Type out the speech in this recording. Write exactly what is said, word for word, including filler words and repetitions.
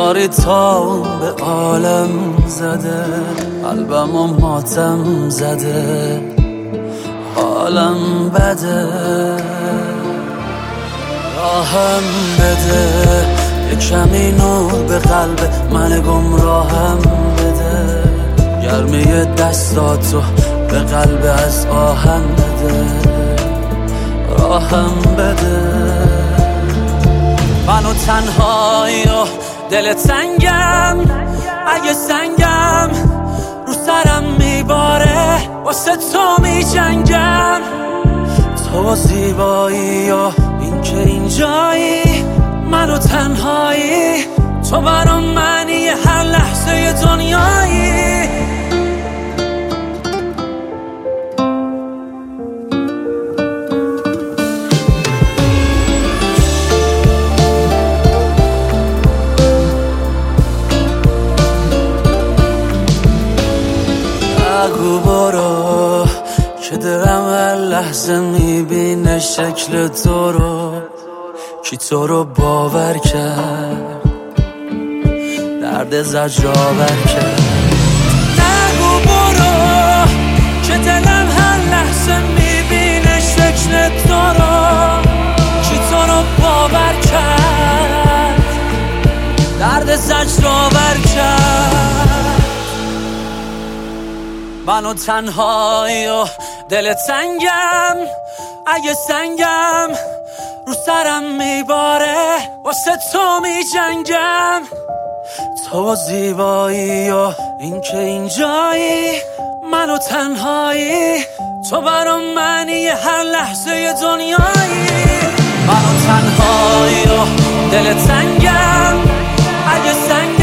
یاری تا به عالم زده، قلبم و ماتم زده، حالم بده. راهم بده یه کمی نور به قلب من گمراهم بده، گرمه دستاتو به قلب از آهن بده. راهم بده منو تنهایی و دل تنگم، اگه سنگم رو سرم میباره واسه تو میجنگم. تو زیبایی و این که اینجایی، منو تنهایی، تو برام معنی هر لحظه دنیایی. بگو برو که دلم هر لحظه میبینه شکل تو رو، کی تو رو باور کرد درد زجرآور کرد. نگو برو که دلم هر لحظه میبینه شکل تو رو، کی تو رو باور کرد درد زجرآور کرد. منو تنهایی و دل تنگم، اگه سنگم رو سرم میباره واسه تو میجنگم. تو زیبایی و این که اینجایی، منو تنهایی، تو برام معنی هر لحظه دنیایی. منو تنهایی و دل تنگم، اگه سنگم